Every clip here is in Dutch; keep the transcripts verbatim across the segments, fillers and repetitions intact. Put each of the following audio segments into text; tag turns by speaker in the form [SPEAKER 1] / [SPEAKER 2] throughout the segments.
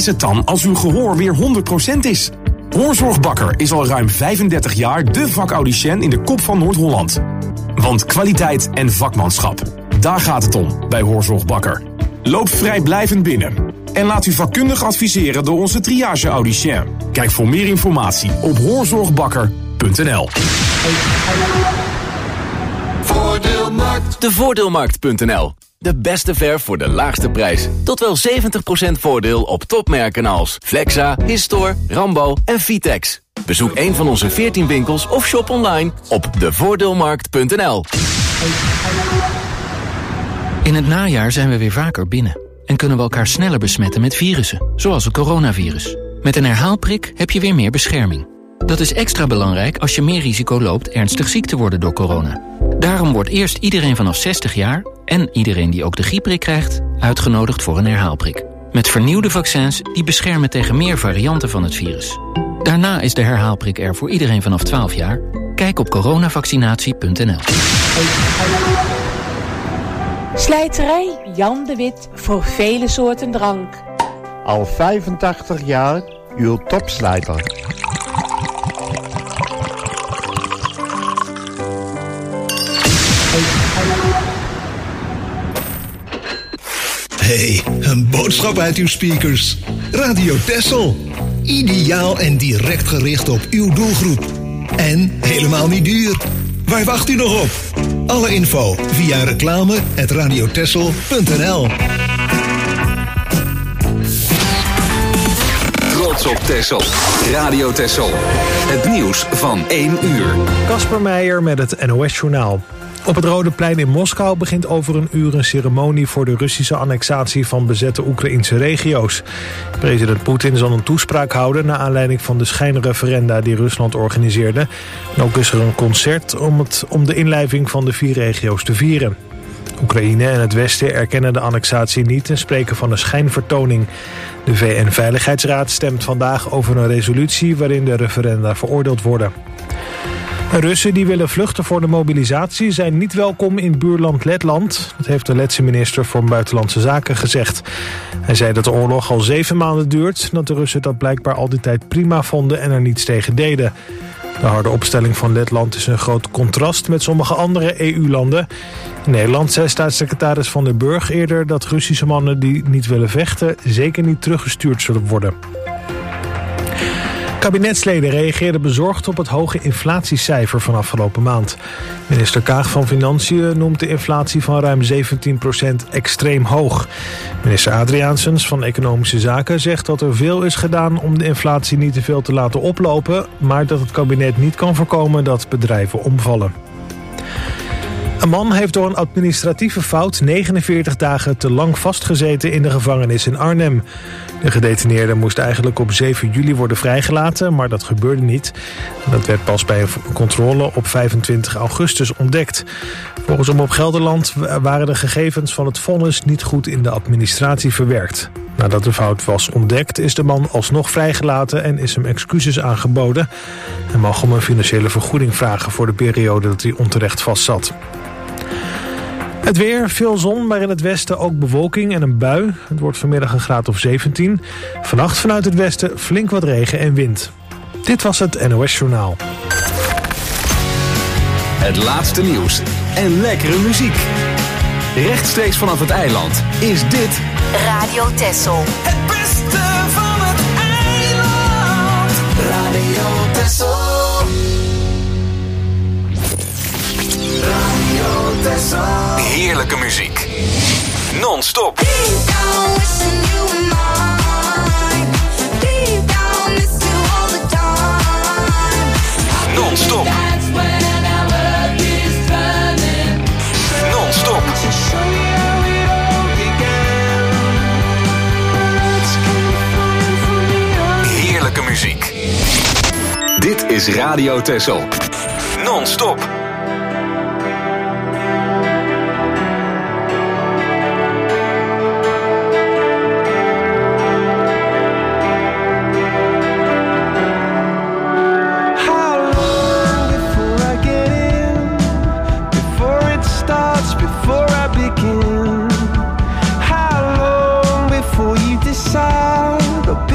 [SPEAKER 1] het dan als uw gehoor weer honderd procent is? Hoorzorgbakker is al ruim vijfendertig jaar de vacaudicien in de kop van Noord-Holland. Want kwaliteit en vakmanschap, daar gaat het om bij Hoorzorgbakker. Loop vrijblijvend binnen en laat u vakkundig adviseren door onze triage-audicien. Kijk voor meer informatie op hoorzorgbakker punt n l.
[SPEAKER 2] Voordeelmarkt. De voordeelmarkt punt n l. De beste verf voor de laagste prijs. Tot wel zeventig procent voordeel op topmerken als Flexa, Histor, Rambo en Vitex. Bezoek een van onze veertien winkels of shop online op de voordeelmarkt punt n l.
[SPEAKER 3] In het najaar zijn we weer vaker binnen en kunnen we elkaar sneller besmetten met virussen, zoals het coronavirus. Met een herhaalprik heb je weer meer bescherming. Dat is extra belangrijk als je meer risico loopt ernstig ziek te worden door corona. Daarom wordt eerst iedereen vanaf zestig jaar en iedereen die ook de griepprik krijgt uitgenodigd voor een herhaalprik. Met vernieuwde vaccins die beschermen tegen meer varianten van het virus. Daarna is de herhaalprik er voor iedereen vanaf twaalf jaar. Kijk op coronavaccinatie punt n l.
[SPEAKER 4] Slijterij Jan de Wit voor vele soorten drank.
[SPEAKER 5] Al vijfentachtig jaar uw topslijter.
[SPEAKER 6] Hey, een boodschap uit uw speakers. Radio Texel. Ideaal en direct gericht op uw doelgroep. En helemaal niet duur. Waar wacht u nog op? Alle info via reclame at radiotexel punt n l.
[SPEAKER 2] Trots op Texel. Radio Texel. Het nieuws van één uur.
[SPEAKER 7] Kasper Meijer met het N O S-journaal. Op het Rode Plein in Moskou begint over een uur een ceremonie voor de Russische annexatie van bezette Oekraïnse regio's. President Poetin zal een toespraak houden naar aanleiding van de schijnreferenda die Rusland organiseerde. En ook is er een concert om, het, om de inlijving van de vier regio's te vieren. Oekraïne en het Westen erkennen de annexatie niet en spreken van een schijnvertoning. De V N-veiligheidsraad stemt vandaag over een resolutie waarin de referenda veroordeeld worden. Russen die willen vluchten voor de mobilisatie zijn niet welkom in buurland Letland. Dat heeft de Letse minister voor Buitenlandse Zaken gezegd. Hij zei dat de oorlog al zeven maanden duurt, dat de Russen dat blijkbaar al die tijd prima vonden en er niets tegen deden. De harde opstelling van Letland is een groot contrast met sommige andere E U-landen. In Nederland zei staatssecretaris Van der Burg eerder dat Russische mannen die niet willen vechten zeker niet teruggestuurd zullen worden. Kabinetsleden reageerden bezorgd op het hoge inflatiecijfer van afgelopen maand. Minister Kaag van Financiën noemt de inflatie van ruim zeventien procent extreem hoog. Minister Adriaansens van Economische Zaken zegt dat er veel is gedaan om de inflatie niet te veel te laten oplopen, maar dat het kabinet niet kan voorkomen dat bedrijven omvallen. Een man heeft door een administratieve fout negenenveertig dagen te lang vastgezeten in de gevangenis in Arnhem. De gedetineerde moest eigenlijk op zeven juli worden vrijgelaten, maar dat gebeurde niet. Dat werd pas bij een controle op vijfentwintig augustus ontdekt. Volgens Omroep Gelderland waren de gegevens van het vonnis niet goed in de administratie verwerkt. Nadat de fout was ontdekt is de man alsnog vrijgelaten en is hem excuses aangeboden. Hij mag om een financiële vergoeding vragen voor de periode dat hij onterecht vastzat. Het weer, veel zon, maar in het westen ook bewolking en een bui. Het wordt vanmiddag een graad of zeventien. Vannacht vanuit het westen flink wat regen en wind. Dit was het N O S-journaal.
[SPEAKER 2] Het laatste nieuws en lekkere muziek. Rechtstreeks vanaf het eiland is dit
[SPEAKER 8] Radio Texel.
[SPEAKER 9] Het beste van het eiland. Radio Texel. Radio Texel.
[SPEAKER 2] Heerlijke muziek. Non-stop. Non-stop. Non-stop. Heerlijke muziek. Dit is Radio Texel. Non-stop.
[SPEAKER 9] How long before you decide?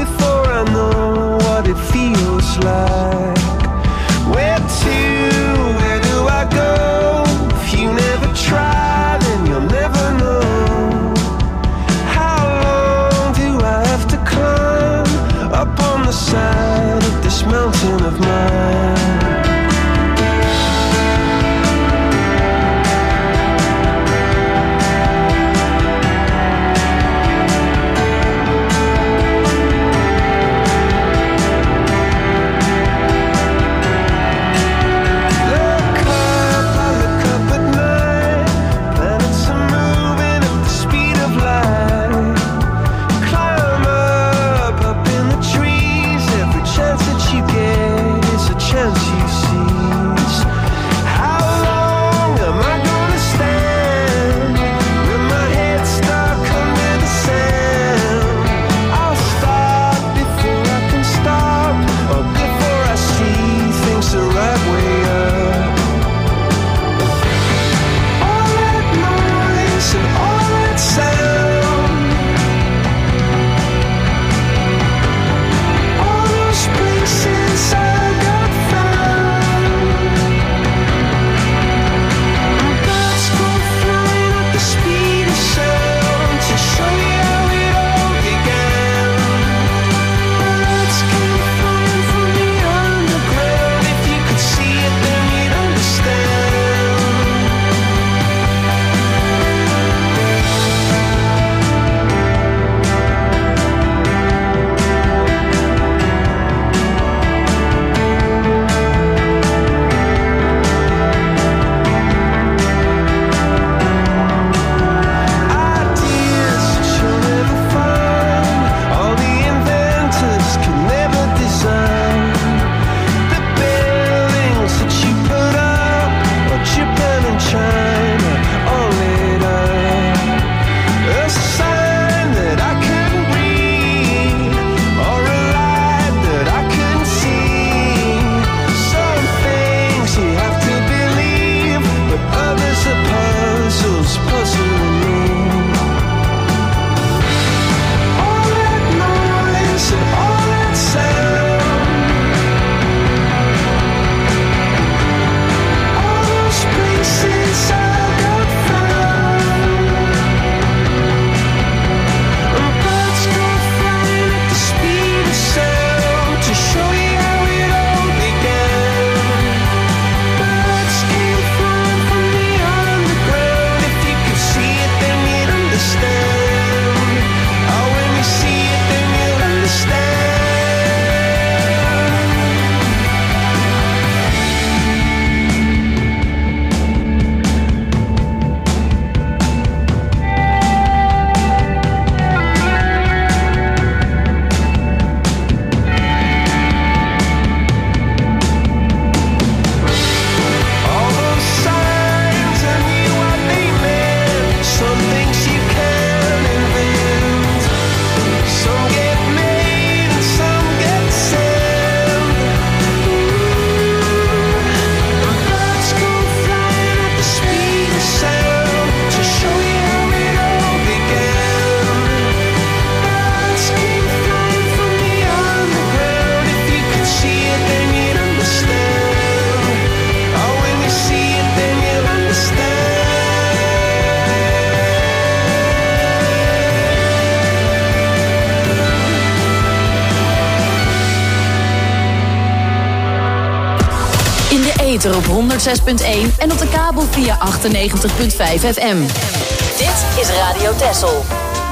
[SPEAKER 8] ether op honderd zes punt één en op de kabel via achtennegentig punt vijf F M. Dit is Radio Texel.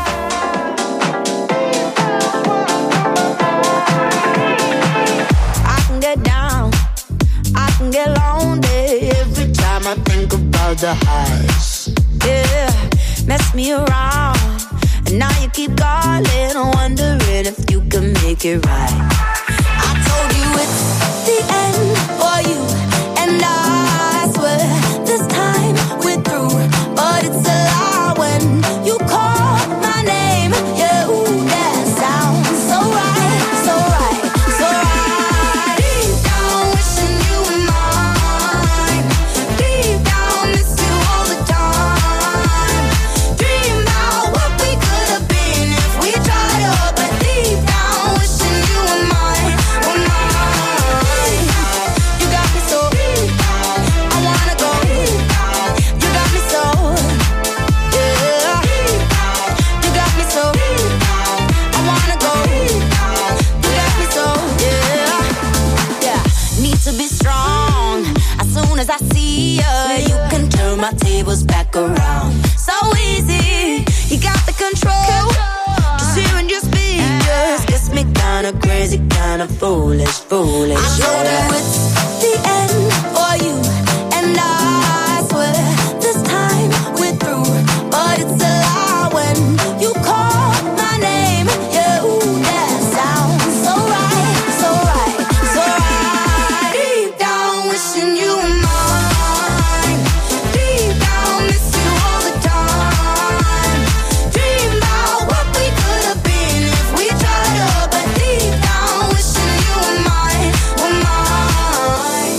[SPEAKER 10] I can get down, I can get lonely every time I think about the highs. Yeah, mess me around, and now you keep calling, wondering if you can make it right. I told you it's the end for you, and I swear this time we're through, but it's a lie when you call my name. Yeah, ooh, that sounds so right, so right, so right. Deep down wishing you were mine, deep down miss you all the time. Dream about what we could have been if we tried up, but deep down wishing you were mine, were mine. You got me so, I wanna go. You got me so, yeah. You got me so, I wanna go. You got me so, yeah. Yeah, need to be strong. As soon as I see you, you can turn my tables back around. So easy, you got the control. Just hearing your speakers gets me kinda crazy, kinda foolish, foolish. I told you it's the end for you, and I swear this time we're through, but it's a lie when you call my name. Yeah, ooh, that sounds so right, so right, so right. Deep down wishing you were mine, deep down miss you all the time. Dream about what we could have been if we tried up, but deep down wishing you were mine, were mine.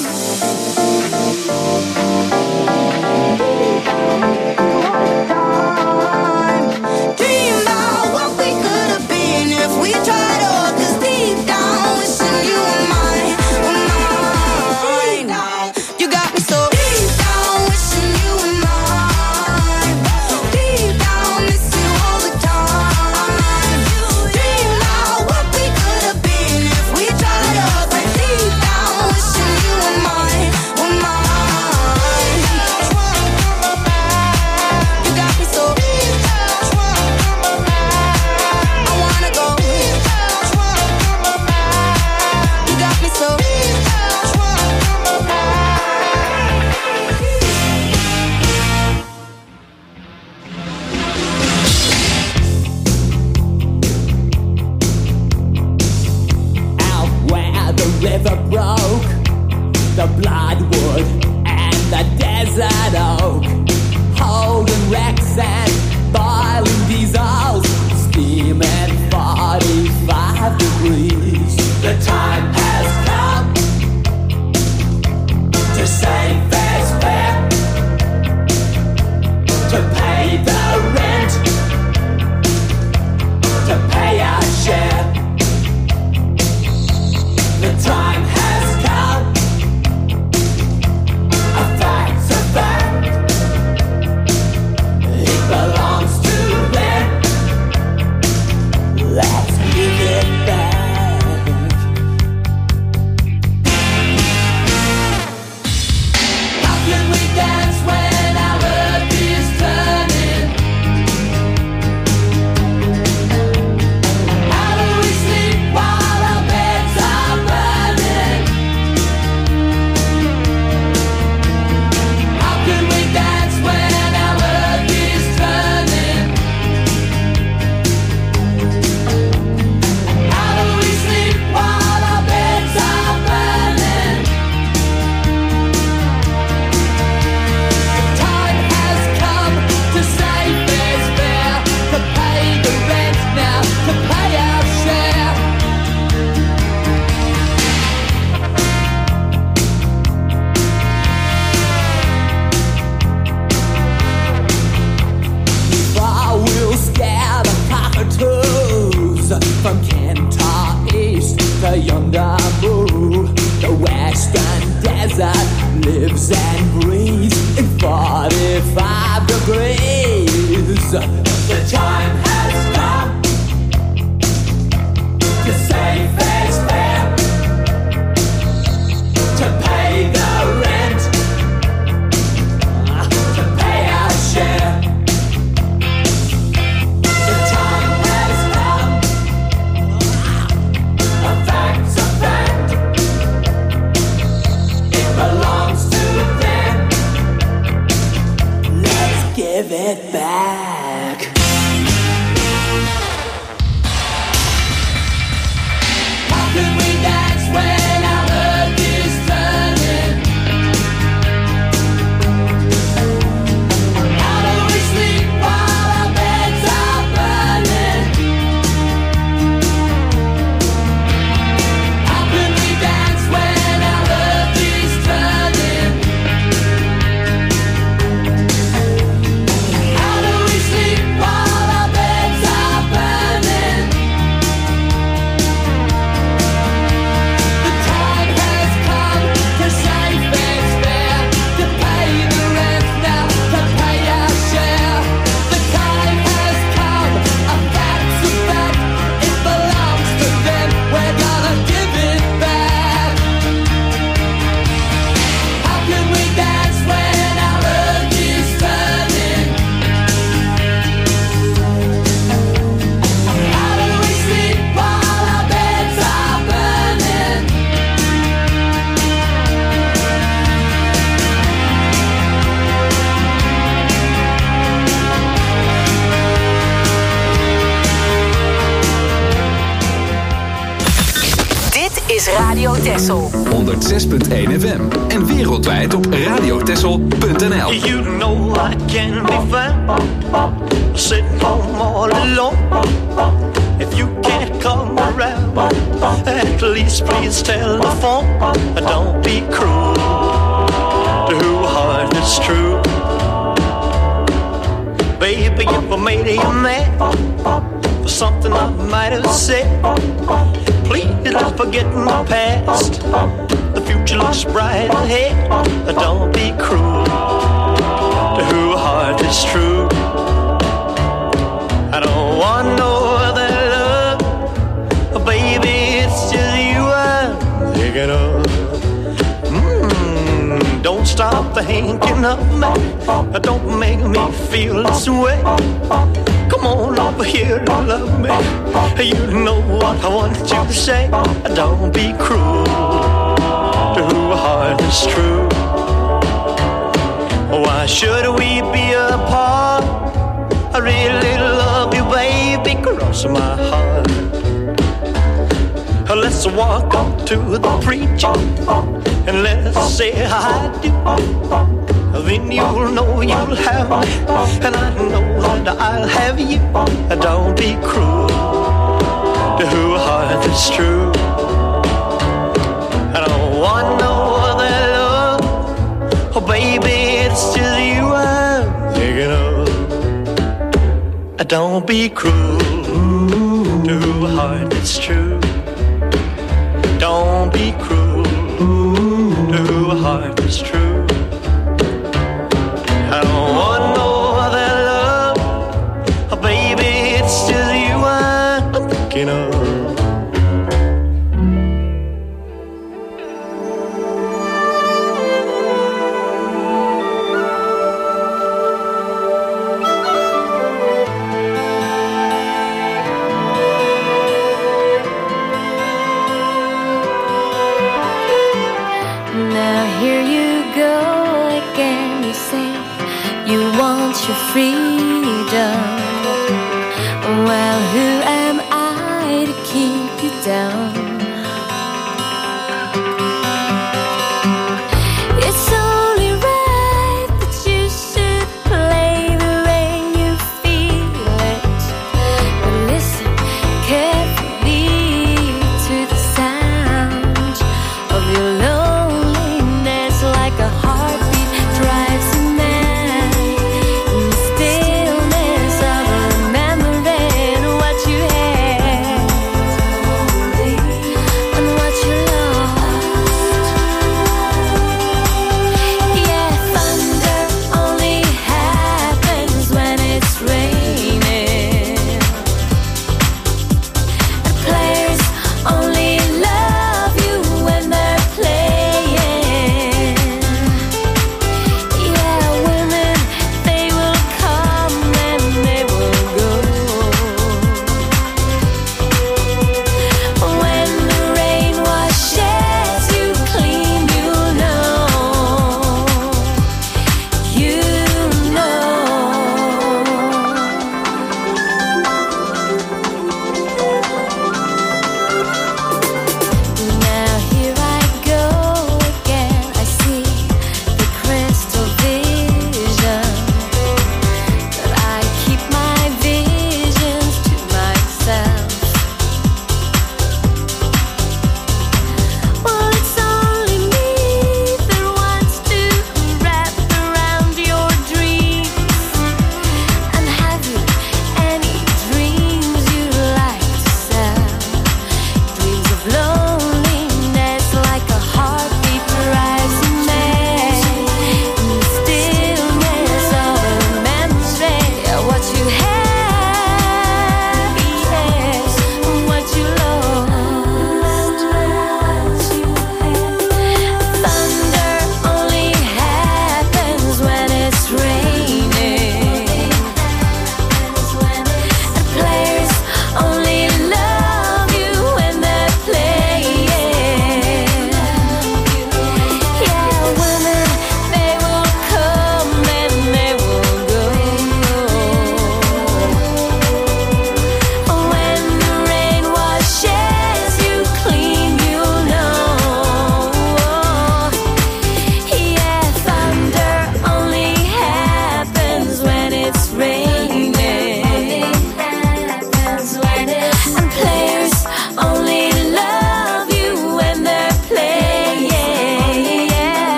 [SPEAKER 10] Dream about what we could have been if we tried up, 'cause deep down wishing you were mine, were mine. You got me so deep down wishing you were mine, deep down miss you all the time. Dream about what we could have been if we tried up, but deep down wishing you were mine, were mine. You got me so, I wanna go. You got me so,
[SPEAKER 9] Out where the river broke, the bloodwood and the desert oak, holding wrecks and boiling diesels, steaming forty-five degrees. The time has come to save fair's fair, to pay the rent, to pay our share. The time has come, a fact's a fact, it belongs to them. Let's give it back. How can we dance when our earth is turning? How do we sleep while our beds are burning? How can we dance when our earth is turning? How do we sleep while our beds are burning? The time has come to save fair's fair, to pay the rent now, to pay our share. Far we'll scare the cockatoos from Kentar East to yonder moon. The western desert lives and breathes in forty-five degrees. The time has come to save fair's fair, to pay the rent.
[SPEAKER 8] is Radio Texel.
[SPEAKER 11] honderd zes punt één F M en wereldwijd op radiotexel punt n l.
[SPEAKER 12] You know I can be found sitting home all alone. If you can't come around, at least please tell the phone. Don't be cruel to who heart is true. Baby, if I made you mad for something I might have said, please don't forget my past. The future looks bright ahead. Don't be cruel to who heart is true. I don't want no other love, baby, it's just you I'm thinking of. Mm, don't stop thinking of me, don't make me feel this way. Come on over here and love me. You know what I want you to say. Don't be cruel to who heart is true. Why should we be apart? I really love you, baby, cross my heart. Let's walk up to the preacher and let's say I do. Then you'll know you'll have me, and I know that I'll have you. Don't be cruel to who heart is true. I don't want no other love, oh baby, it's just you I'm thinking of. Don't be cruel to who heart is true. Don't be cruel to who heart is true. I don't want no other love, oh, baby, it's just you I'm thinking of.
[SPEAKER 13] Your freedom. Well, who am I to keep you down? It's only right that you should play the way you feel it. But listen carefully to the sound of your loneliness, like a heartbeat drives you mad.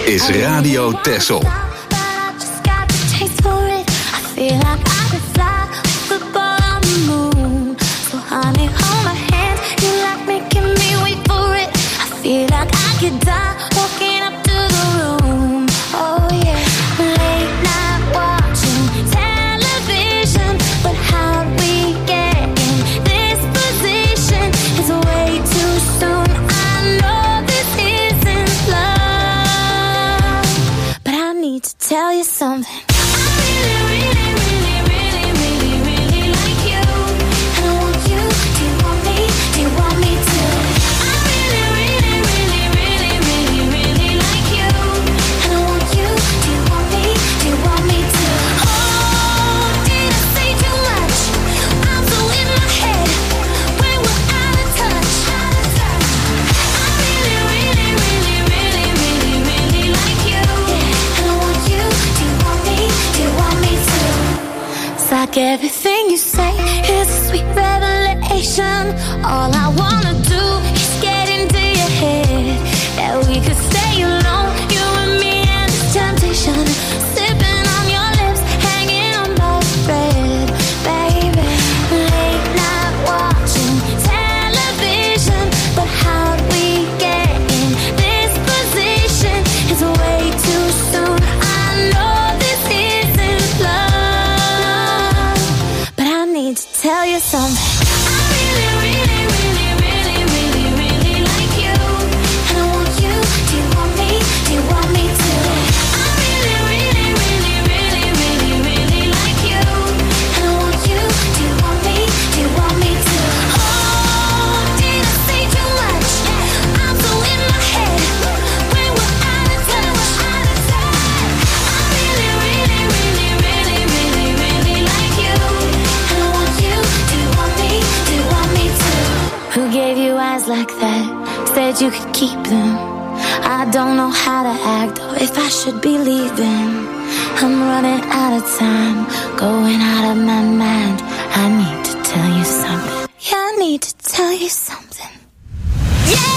[SPEAKER 11] is Radio Texel.
[SPEAKER 13] Tell you something. Like everything you say is a sweet revelation. All I wanna do is get into your head. That we could stay alone, you and me and this temptation. Sipping on your lips, hanging on by a thread. Baby, late night watching television. But how'd we get in this position? It's way too soon. I know this isn't love. To tell you something. I really, really, really, really, really, really like you. And I want you. Do you want me? Do you want me to? I really, really, really, really, really, really like you. And I want you. Do you want me? Do you want me to? Oh, did I say too much? I'm so in my head. When we're out of touch, out of touch. I really, really, really, really, really, really like you. Who gave you eyes like that? Said you could keep them. I don't know how to act or if I should be leaving. I'm running out of time, going out of my mind. I need to tell you something. Yeah, I need to tell you something. Yeah!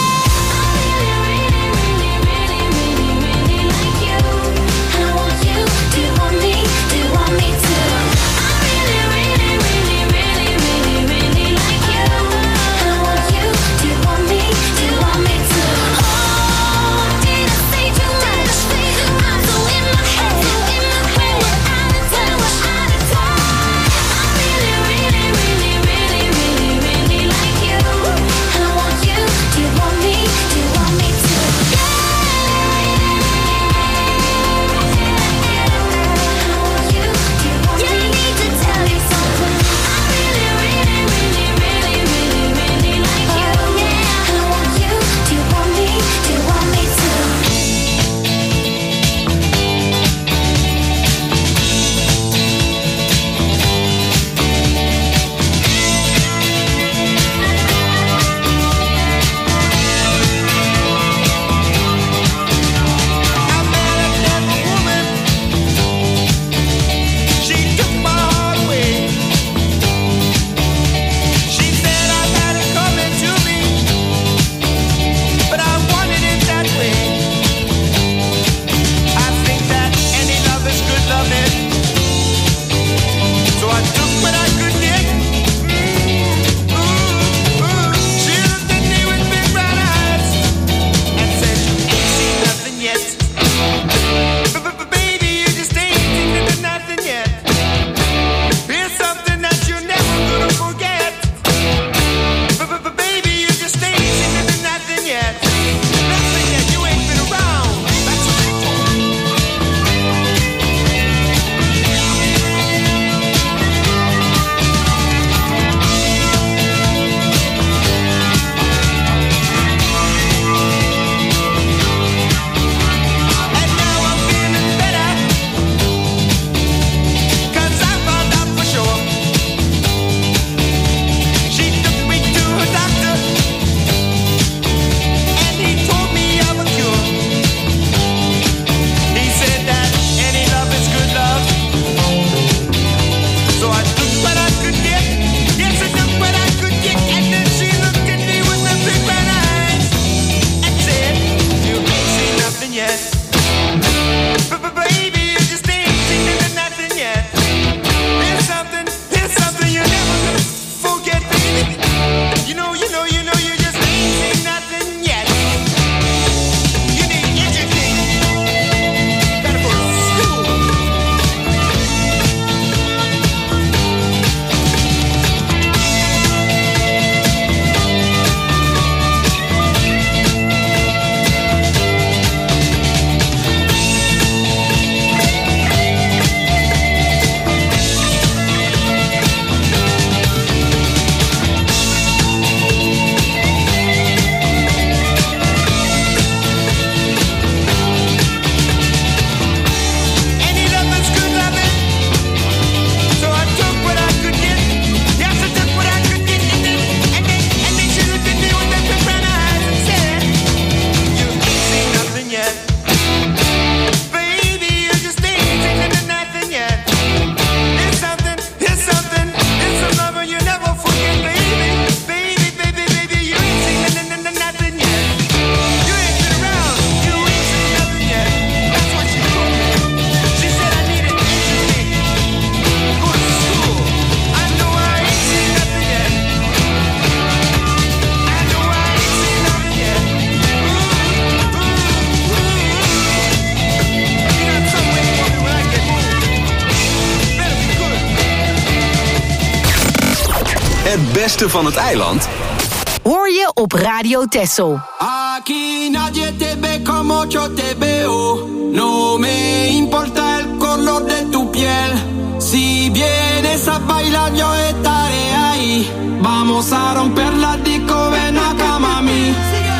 [SPEAKER 11] Het beste van het eiland
[SPEAKER 8] hoor je op Radio Texel.
[SPEAKER 9] Aquí nadie te ve como yo te veo. No me importa el color de tu piel. Si vienes a bailar yo estaré ahí. Vamos a romper la disco, ven acá mami.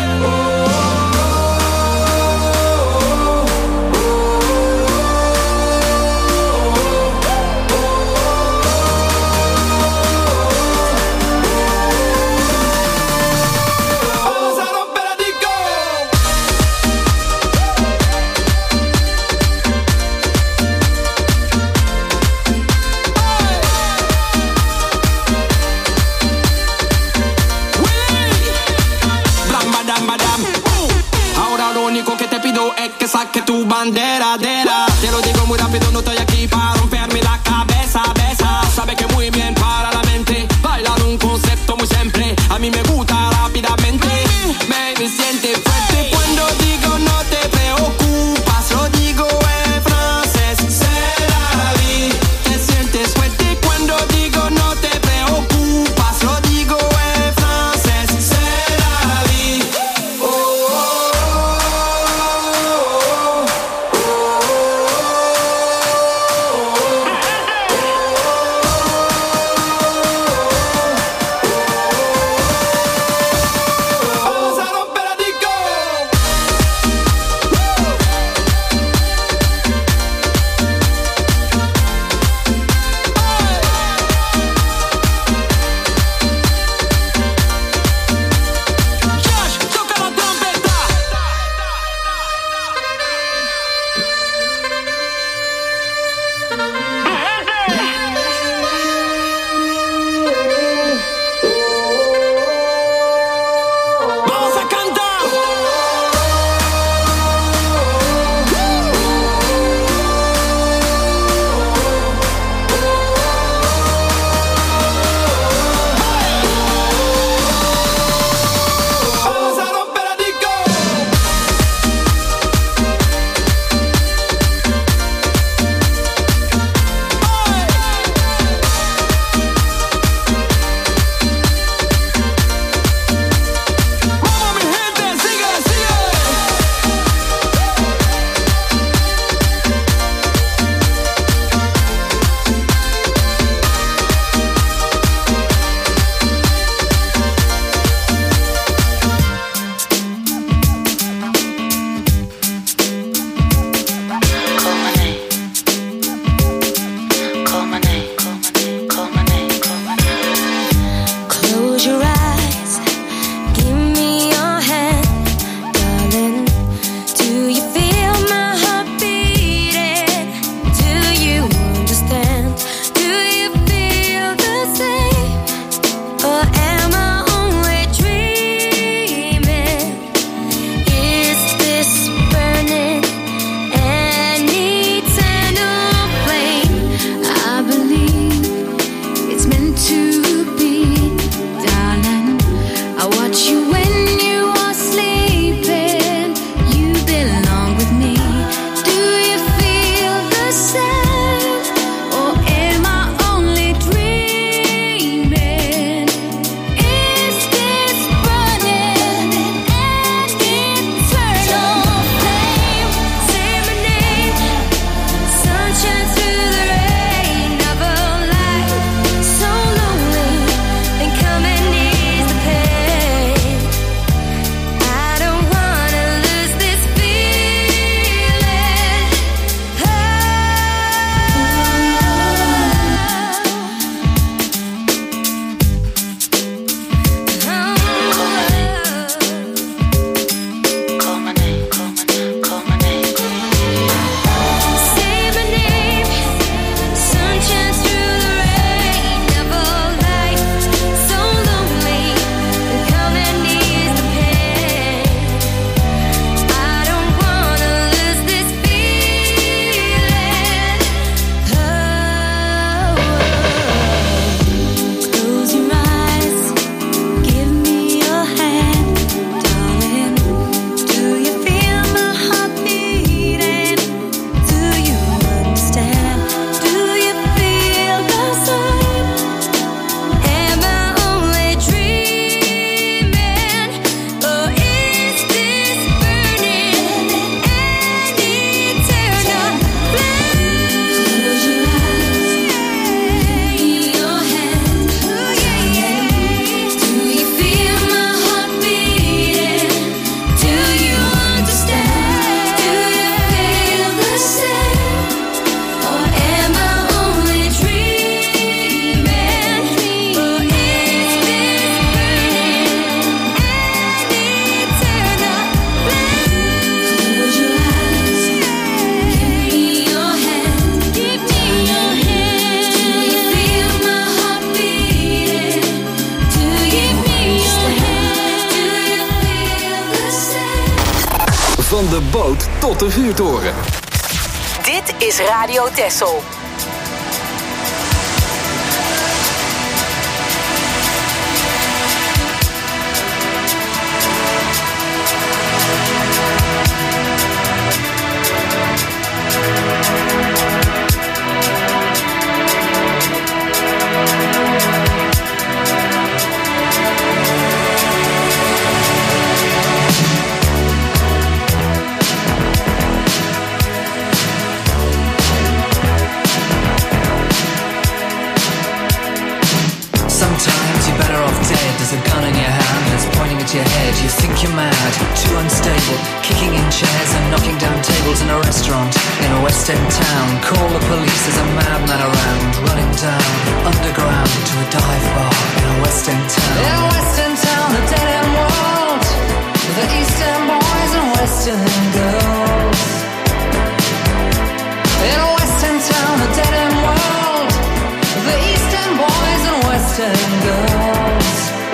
[SPEAKER 9] Que saque tu bandera, dera. Te lo digo muy rápido, no estoy aquí para romperme la cabeza, besa. Sabe que muy bien para la mente. Bailar un concepto muy simple. A mí me gusta rápidamente. Baby, siente fuerte cuando digo no te preocupas. Lo digo en francés, c'est la vie. Te sientes fuerte cuando digo no te preocupas. Lo digo en francés, c'est la vie. Oh, oh, oh.
[SPEAKER 11] Van de boot tot de vuurtoren.
[SPEAKER 8] Dit is Radio Texel.
[SPEAKER 14] There's a gun in your hand that's pointing at your head. You think you're mad, too unstable, kicking in chairs and knocking down tables in a restaurant in a West End town. Call the police, there's a madman around, running down underground to a dive bar in a West End town. In a West End town, a dead end world, the East End boys and West End girls. In a West End town, a dead end world, the East End boys and West End girls.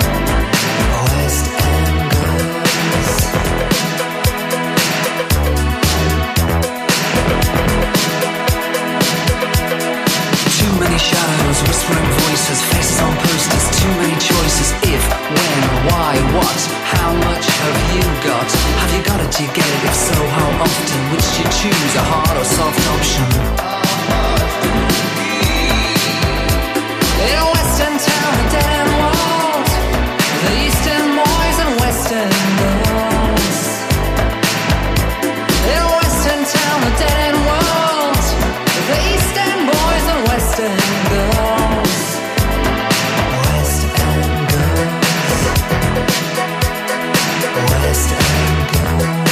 [SPEAKER 14] Shadows, whispering voices, faces on posters, too many choices. If, when, why, what, how much have you got? Have you got it, do you get it? If so, how often? Which do you choose, a hard or soft option? In a West End town, a dead end world, the East End boys and West End girls. In a West End town, a dead end world, the East End boys and West End girls. West End girls. West End girls.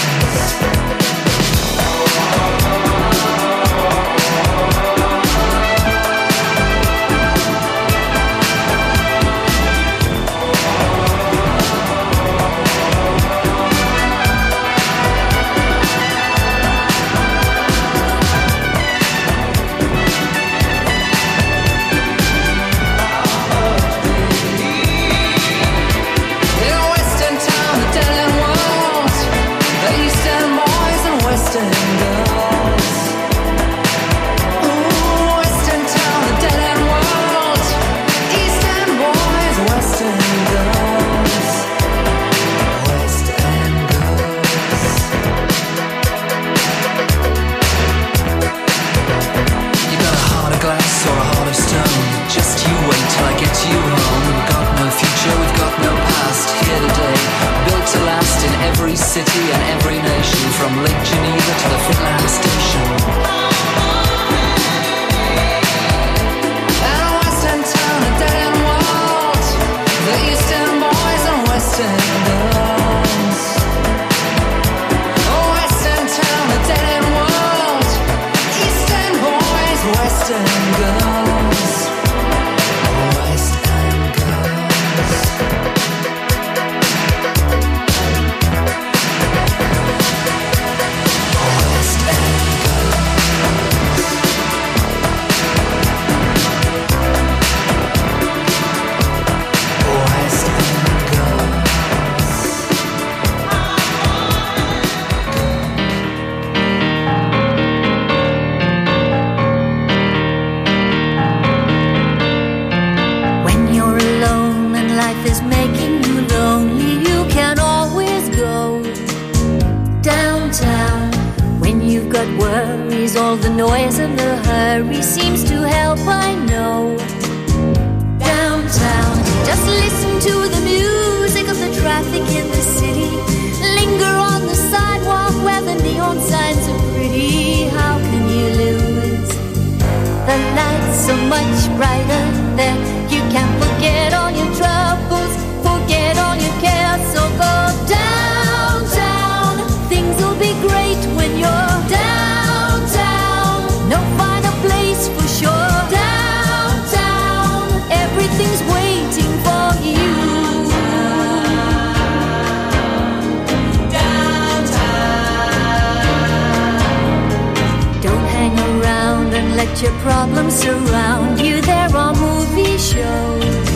[SPEAKER 14] City and every nation, from Lake Geneva to the Finland station. And a West End town, a dead end world, the East End boys and West End girls. A West End town, a dead end world, East End boys, West End girls. West End girls. All the noise and the hurry seems to help, I know. Downtown, just listen to the music of the traffic in the city. Linger on the sidewalk where the neon signs are pretty. How can you lose? The lights are much brighter there. You can forget all your troubles, forget all your cares. So go downtown, things will be great when you're down. No finer place for sure. Downtown, everything's waiting for you. Downtown. Don't hang around and let your problems surround you. There are movie shows.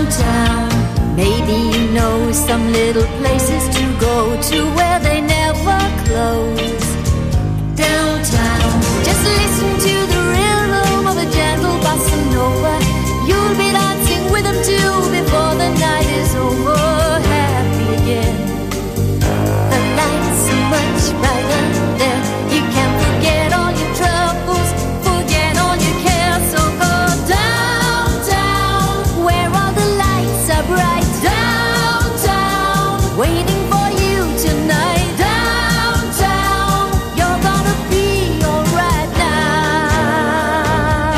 [SPEAKER 14] Downtown, maybe you know some little places to go to where they never
[SPEAKER 13] clothes. Downtown, just listen to the rhythm of a gentle bossa nova. You'll be dancing with them too before the night is over. Happy again. The lights are much brighter there. You can forget all your troubles, forget all your cares. So go downtown, where all the lights are bright. Downtown, waiting for you tonight. Downtown, you're gonna be alright now.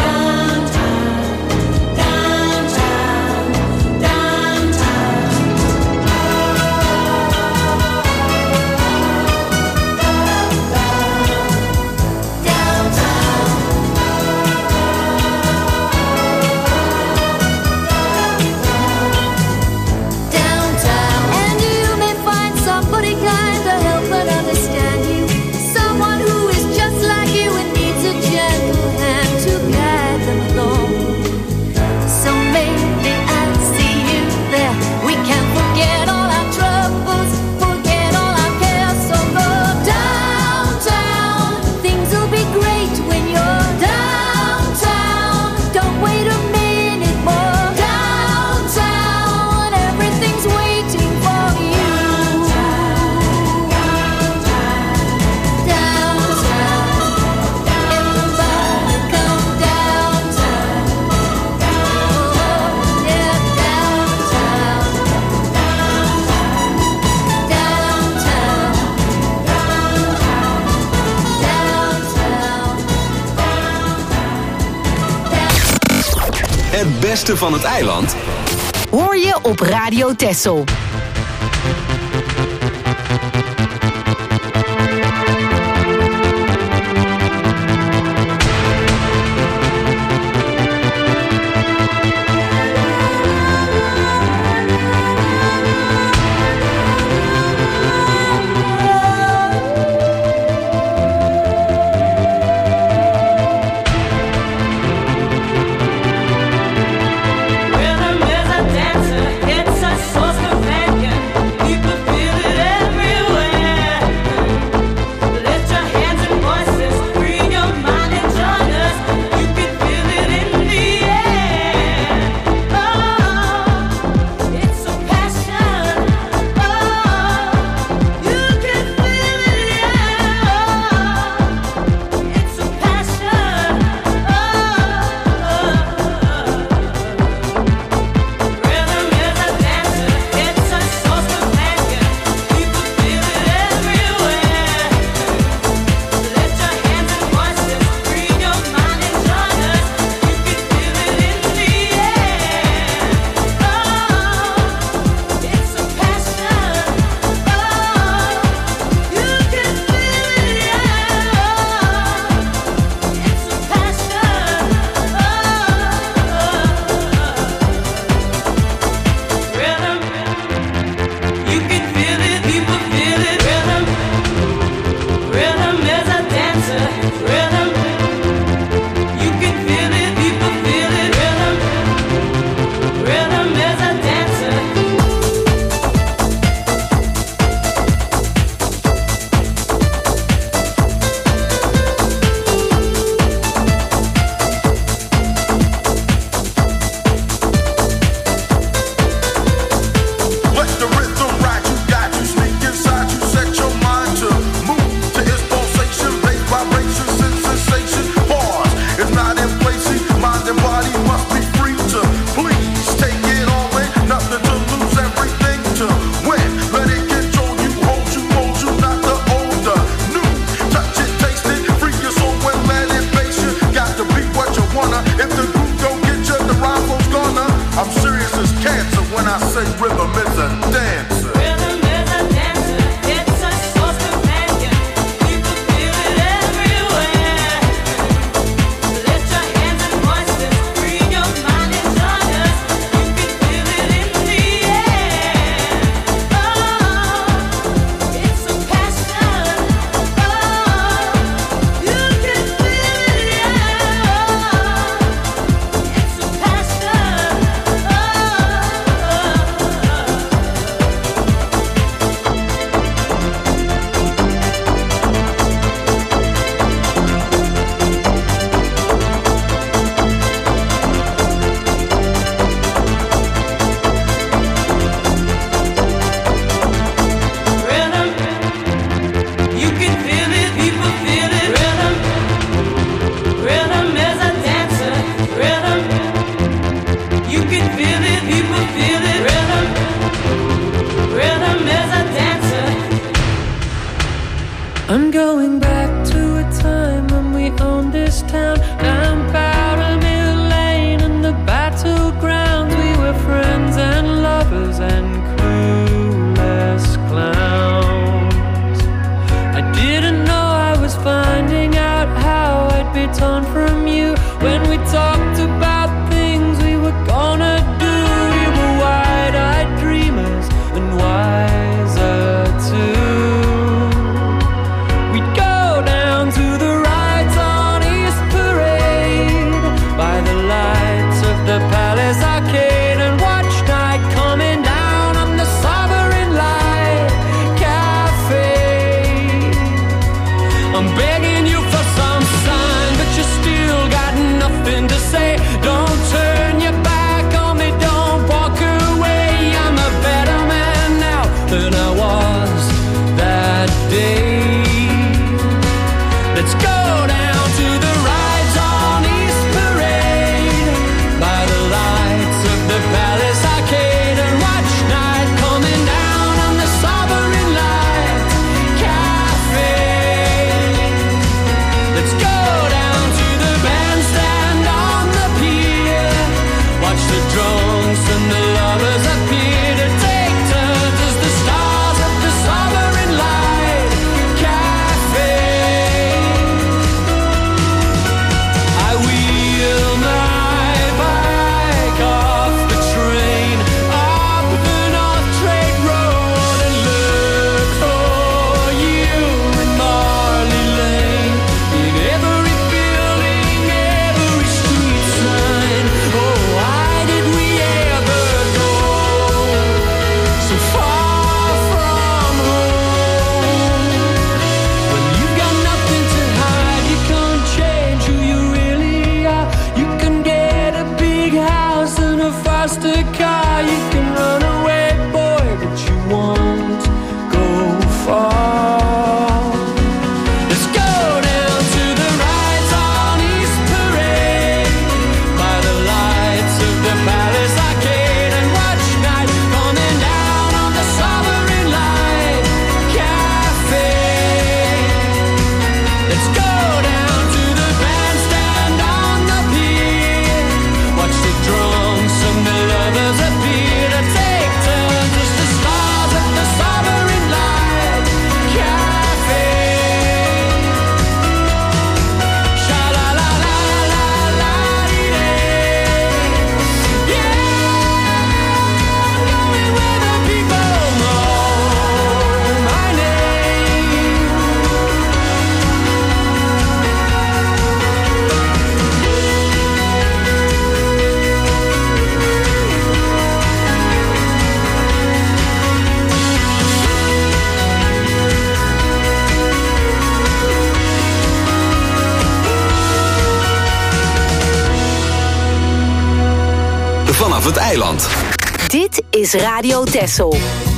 [SPEAKER 13] Downtown, downtown, downtown, and you may find somebody kind to help and understand you. Someone who is just like you and needs a gentle hand to guide them along. So maybe I'll see you there. We can forget all our troubles, forget all our cares. So go downtown, things will be great when you're downtown. Don't wait a minute more. Downtown, everything's waiting for you. Downtown, everybody come downtown. Oh, yeah, downtown, downtown,
[SPEAKER 11] Het beste van het eiland
[SPEAKER 8] Hoor je op Radio Texel.
[SPEAKER 9] Rhythm is a dancer, it's a source companion. People feel it everywhere. Lift your hands and voices, free your mind and join us. You can feel it in the air. Oh, it's a passion. Oh, you can feel it, yeah. It's a passion. Oh. Rhythm is a dancer, it's a source companion. People feel it everywhere. Lift your hands and voices, free your mind and join us. You can feel it in the air. Oh, it's a passion. Oh, you can feel it, yeah. It's a passion. Rhythm, you can feel it, people feel it. Rhythm, rhythm is a dancer. Rhythm, you can feel it, people feel it. Rhythm, rhythm is a dancer.
[SPEAKER 15] Let the rhythm ride you, got you, sneak inside you, set your mind to move to its pulsation, bass vibration, sense sensation. Pause, it's not in place. See, mind and body must be free to please take it all in, nothing to lose, everything to win. Let it control you, hold you, mold you, not the older, new. Touch it, taste it, free your soul and let it face you. Got to be what you wanna. If the groove don't get you, the rival's gonna. I'm serious as cancer when I say rhythm is a dancer.
[SPEAKER 9] Rhythm is a dancer, it's a source companion. People feel it everywhere. Lift your hands and voices, free your mind and join us. You can feel it in the air. Oh, it's a passion. Oh, you can feel it, yeah. It's a passion. Oh.
[SPEAKER 11] het eiland.
[SPEAKER 8] Dit is Radio Texel.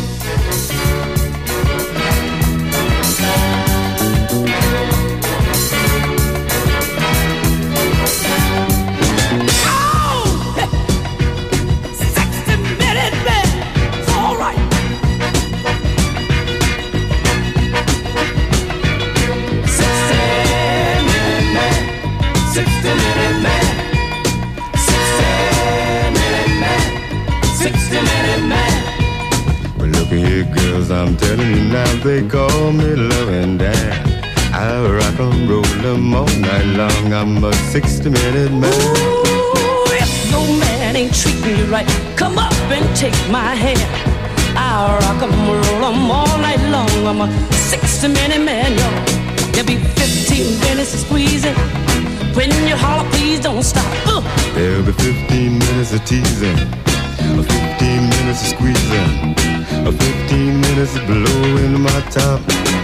[SPEAKER 16] I'm telling you now, they call me love and dad. I rock and roll them all night long. I'm a sixty minute man.
[SPEAKER 17] Ooh, if no man ain't treating you right, come up and take my hand. I rock and roll them all night long. I'm a sixty minute man, yo. There'll be fifteen minutes of squeezing. When you holler, please don't stop. Uh.
[SPEAKER 16] There'll be fifteen minutes of teasing, fifteen minutes of squeezing, fifteen minutes of blowing my top.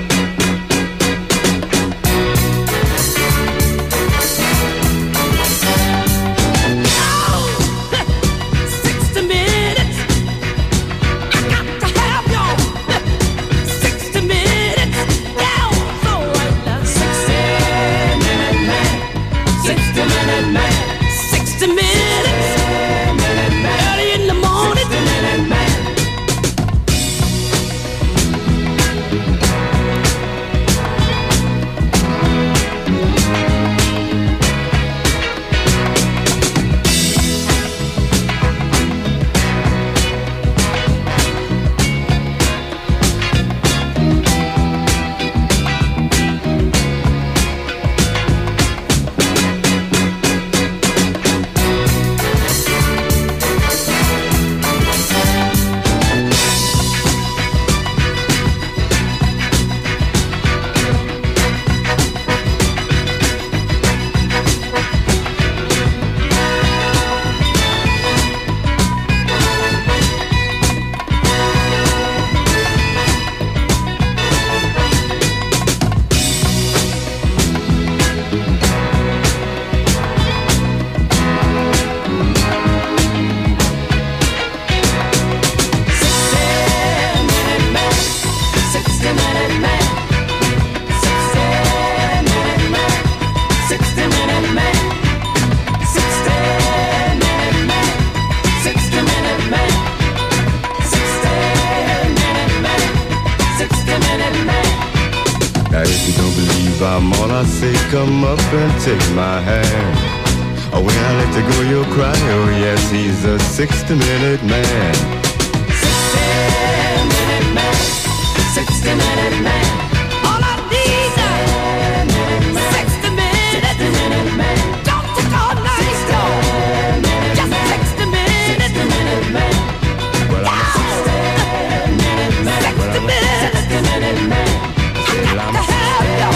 [SPEAKER 16] Come up and take my hand. Oh, when I let you go, you'll cry. Oh, yes, he's a sixty minute man.
[SPEAKER 17] sixty minute man. sixty minute man. All I need is sixty minute man. Don't take all night, no. Just sixty minute man.
[SPEAKER 16] Well, I'm a sixty minute man.
[SPEAKER 17] sixty minute man. I got to have you.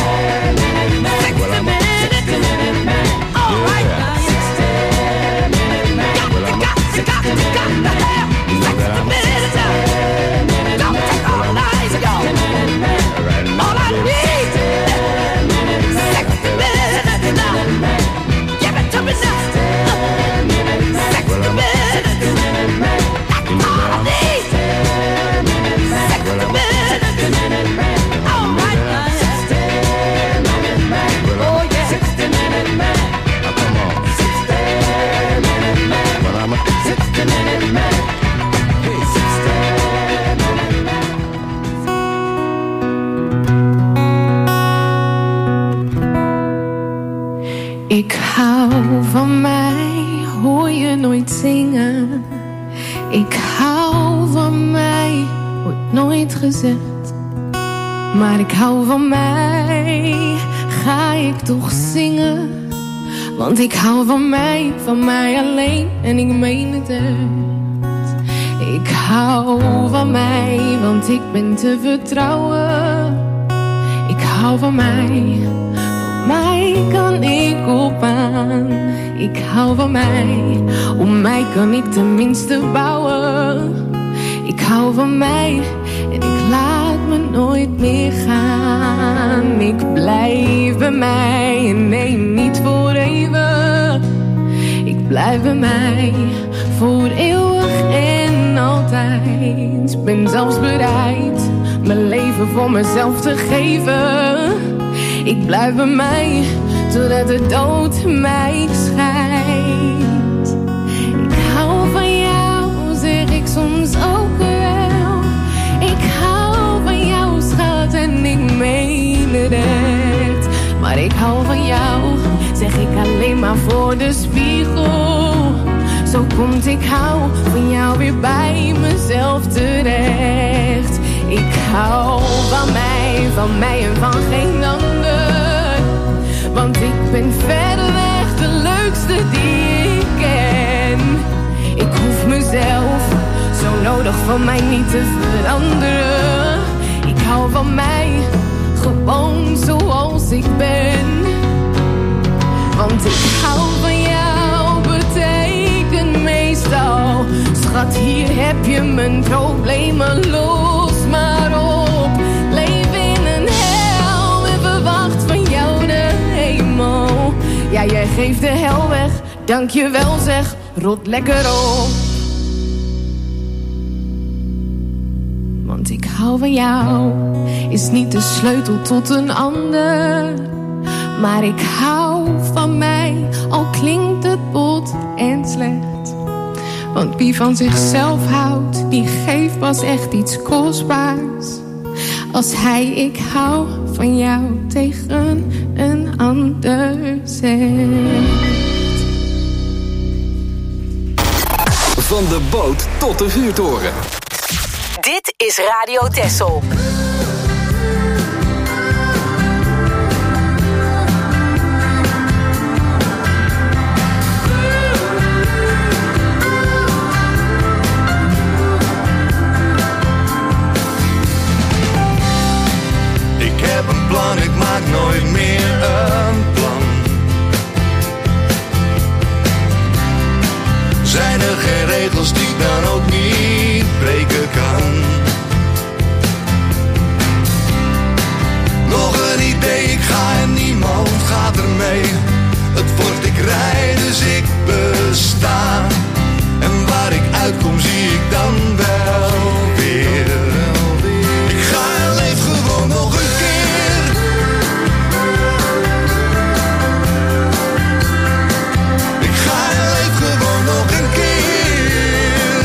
[SPEAKER 18] Ik hou van mij, hoor je nooit zingen. Ik hou van mij, wordt nooit gezegd. Maar ik hou van mij, ga ik toch zingen. Want ik hou van mij, van mij alleen en ik meen het echt. Ik hou van mij, want ik ben te vertrouwen. Ik hou van mij, van mij kan ik op aan. Ik hou van mij, om mij kan ik tenminste bouwen. Ik hou van mij en ik laat me nooit meer gaan. Ik blijf bij mij en nee, niet voor even. Ik blijf bij mij, voor eeuwig en altijd. Ben zelfs bereid mijn leven voor mezelf te geven. Ik blijf bij mij totdat de dood mij scheidt. Ik hou van jou, zeg ik soms ook wel. Ik hou van jou, schat, en ik meen het echt. Maar ik hou van jou, zeg ik alleen maar voor de spiegel. Zo komt ik hou van jou weer bij mezelf terecht. Ik hou van mij, van mij en van geen ander. Want ik ben verreweg de leukste die ik ken. Ik hoef mezelf zo nodig van mij niet te veranderen. Ik hou van mij, gewoon zoals ik ben. Want ik hou van jou, betekent meestal. Schat, hier heb je mijn problemen, los maar op. Leef in een hel en verwacht van jou de hemel. Ja, jij geeft de hel weg, dank je wel zeg, rot lekker op. Want ik hou van jou, is niet de sleutel tot een ander. Maar ik hou van mij, al klinkt het bot en slecht. Want wie van zichzelf houdt, die geeft pas echt iets kostbaars. Als hij ik hou van jou tegen een ander zegt.
[SPEAKER 11] Van de boot tot de vuurtoren.
[SPEAKER 8] Dit is Radio Texel.
[SPEAKER 15] Ik heb een plan, ik maak nooit meer een plan. Zijn er geen regels die ik dan ook niet breken kan? Nog een idee, ik ga en niemand gaat ermee. Het wordt ik rij, dus ik besta. En waar ik uitkom zie ik dan wel weer. Ik ga en leef gewoon nog een keer. Ik ga en leef gewoon nog een keer.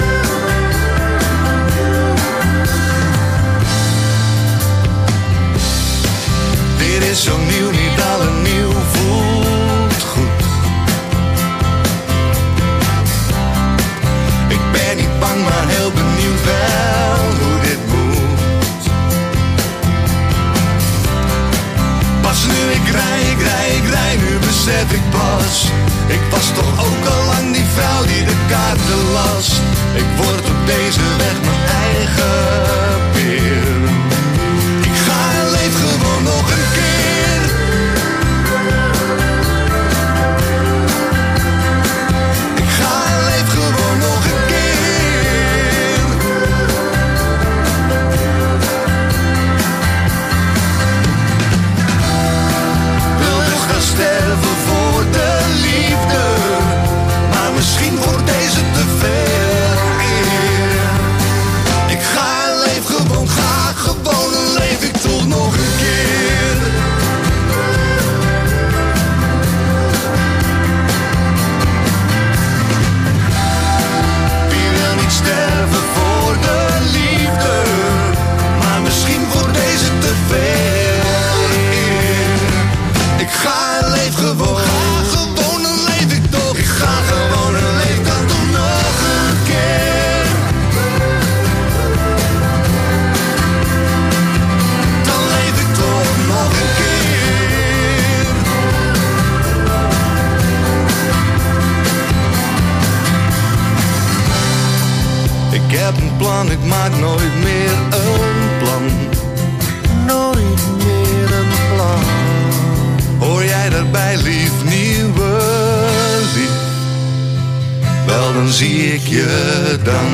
[SPEAKER 15] Dit is zo nieuw, niet alle nieuw voelt goed. Ik ben niet bang, maar heel benieuwd wel hoe dit moet. Pas nu ik rij, ik rij, ik rij, nu besef ik pas. Ik was toch ook al lang die vrouw die de kaarten las. Ik word op deze weg mijn eigen peer. Ik ga en leef gewoon nog een keer. Ik ga en leef gewoon nog een keer. Wil dus gaan sterven voor de liefde, maar misschien wordt deze te veel eer. Ik ga en leef gewoon, ga gewoon en leef ik toch nog een keer. Wie wil niet sterven voor de liefde, maar misschien wordt deze te veel eer. Ik ga en leef gewoon, ga gewoon en leef ik toch. Ik ga gewoon en leef dan toch nog een keer. Dan leef ik toch nog een keer. Ik heb een plan, ik maak nooit meer een plan. Nooit meer een plan. Hoor jij daarbij, lief, nieuwe lief? Wel, dan zie ik je dan.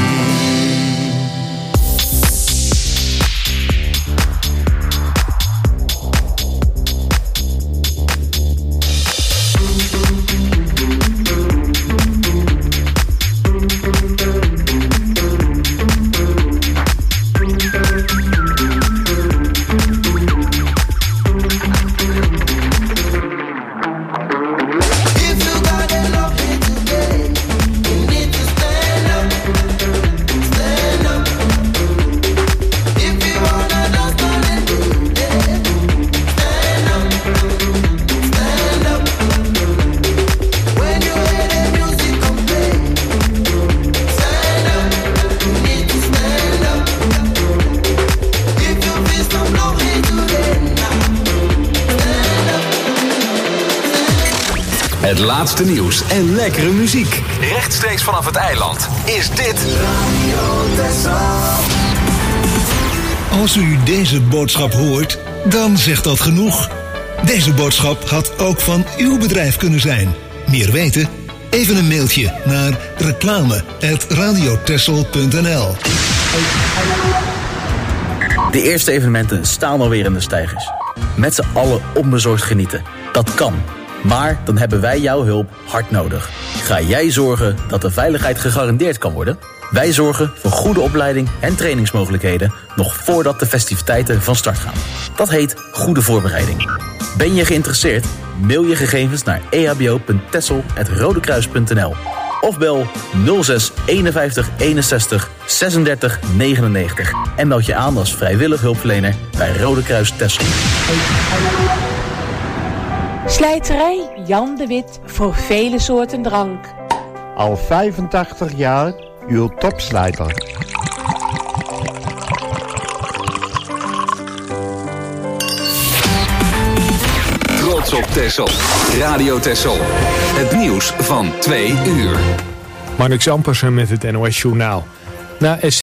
[SPEAKER 11] Het laatste nieuws en lekkere muziek. Rechtstreeks vanaf het eiland is dit
[SPEAKER 6] Als u deze boodschap hoort, dan zegt dat genoeg. Deze boodschap had ook van uw bedrijf kunnen zijn. Meer weten? Even een mailtje naar reclame apenstaartje radiotessel punt n l.
[SPEAKER 19] De eerste evenementen staan alweer in de steigers. Met z'n allen onbezorgd genieten. Dat kan. Maar dan hebben wij jouw hulp hard nodig. Ga jij zorgen dat de veiligheid gegarandeerd kan worden? Wij zorgen voor goede opleiding en trainingsmogelijkheden nog voordat de festiviteiten van start gaan. Dat heet goede voorbereiding. Ben je geïnteresseerd? Mail je gegevens naar e h b o punt tessel apenstaartje rodekruis punt n l of bel nul zes eenenvijftig eenenzestig zesendertig negenennegentig en meld je aan als vrijwillig hulpverlener bij Rode Kruis Texel.
[SPEAKER 4] Slijterij Jan de Wit voor vele soorten drank.
[SPEAKER 5] Al vijfentachtig jaar uw topslijter.
[SPEAKER 11] Trots op Texel. Radio Texel. Het nieuws van twee uur.
[SPEAKER 7] Marnix Ampersen met het N O S Journaal. Na